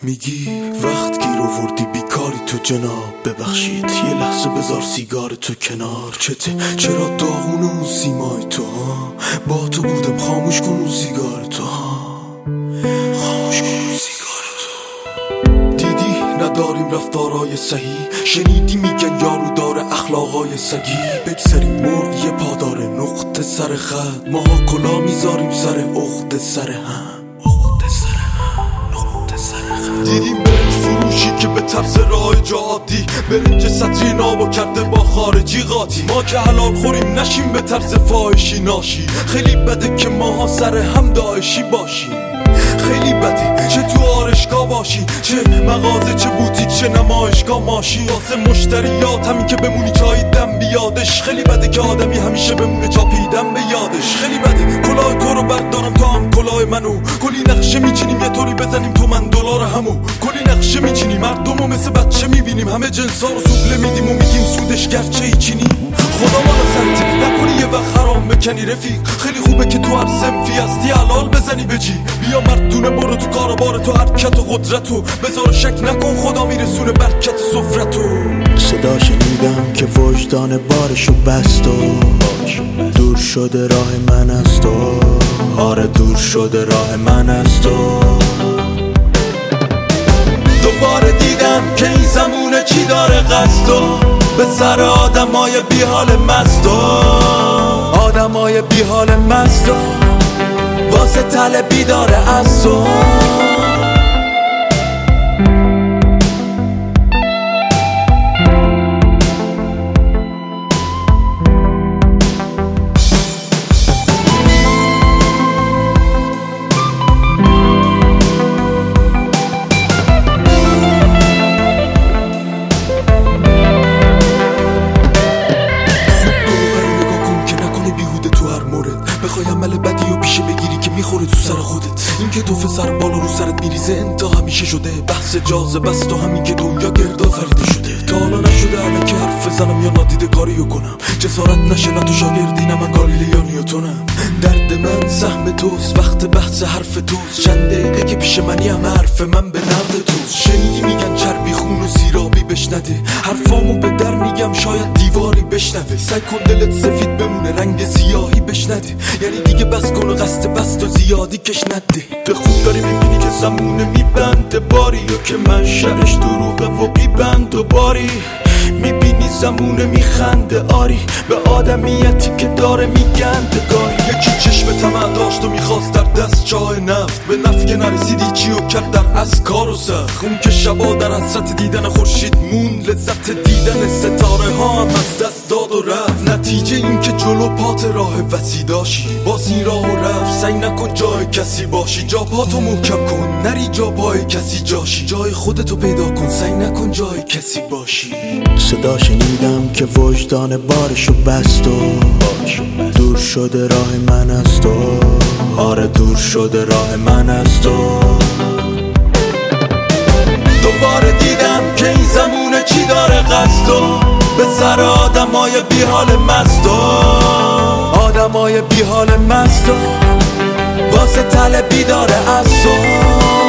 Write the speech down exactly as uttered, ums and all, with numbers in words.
میگی وقت گیر آوردی بیکاری تو جناب، ببخشید یه لحظه بذار سیگار تو کنار. چته چرا داغون اون سیمای تو ها؟ با تو بودم خاموش کن اون سیگار تو ها، خاموش کن اون سیگار تو. دیدی نداریم رفتارای صحیح، شنیدی میگن یارو داره اخلاقای سگی. بگذاریم مرغ یه پادار نقطه سر خط، ماها کلا میذاریم سر عقده سر هم. دیدیم برنج فروشی که به طرز راه جادی برنج سطری نابو کرده با خارجی قاطی. ما که حلال خوریم نشیم به طرز فاحشی ناشی. خیلی بده که ماها سر هم داعشی باشیم، خیلی بده چه تو آرشگاه باشی، چه مغازه چه بوتیک چه نمایشگاه ماشی. واسه مشتریات همین که بمونی چاییدن بیادش. خیلی بده که آدمی همیشه بمونه چاپیدن به یادش. خیلی بده کلاه تو رو بردارم تا هم کلاه منو. کلی نقشه میچینیم یه طوری بزنیم تو من دلار همو. کلی نقشه میچینیم مردمو مثل بچه میبینیم، همه جنسا رو سوبله میدیم و میگیم سودش گرچه ای چینی. خدا ما رو سرتی نکنی یه وقت حرام بکنی رفیق. خیلی خوبه که تو هر سنفی هستی حلال بزنی به جی. بیا مردونه برو تو کار بار تو حرکت و قدرتو. بذار شک نکن خدا میرسونه برکت سفرتو. صدا شنیدم که وجدان بارشو بست و دور شده راه من از تو. آره دور شده راه من از تو. دوباره دیدم که این زمونه چی داره قصدو به سر آدمای بی حال مستو. آدمای بی حال مستو واسه طلبی داره از تو. بخوای عمل بدی و پیشه بگیری که میخوره تو سر خودت. این که تو سر بالا رو سرت میریزه انتا همیشه شده. بحث جاذبه است و همین که دنیا گردا فریده شده. تا حالا نشده الان که حرف بزنم یا نادیده کاریو کنم. جسارت نشه نه تو شاگردی نه من گالیله یا نیوتونم. درد من سهم توست، وقت بحث حرف توست. چند دقیقه که پیش منی همه حرف من به نفع توست. شنیدی میگن چربی خون و سیرابی بشنده. حرفامو به در میگم شاید دیواری بشنوه. سعی کن دلت سفید بمونه رنگ سیاهی بشنده. یعنی دیگه بس کن و قصد بست و زیادی کش نده. به خوب داری میبینی که زمونه میبنده باری، یا که من شرش دروغه و بیبند و باری. میبینی زمونه میخنده آری به آدمیتی که داره میگنده گاهی. یکی چشم طمع داشت و میخواست در دست چاه نفت. به نفت که نرسیدی چیو کرد در از کار و سخت. اون که شبا در حسرت دیدن خورشید مون، لذت دیدن ستاره ها هم از دست داد و رفت. نتیجه این که جلو پات راه وسیع داشی، باز این راه و رفت. سعی نکن جای کسی باشی، جا پاتو محکم کن نری جا پای کسی جاشی. جای خودتو پیدا کن سعی نکن جای کسی باشی. صدا شنیدم که وجدان بارشو بست و دور شده راه من از تو. آره دور شده راه من از تو. دوباره دیدم که این زمونه چی داره قصدو به سر آدمای بی حال مستو. آدمای بی حال مستو واسه طلبی داره از تو.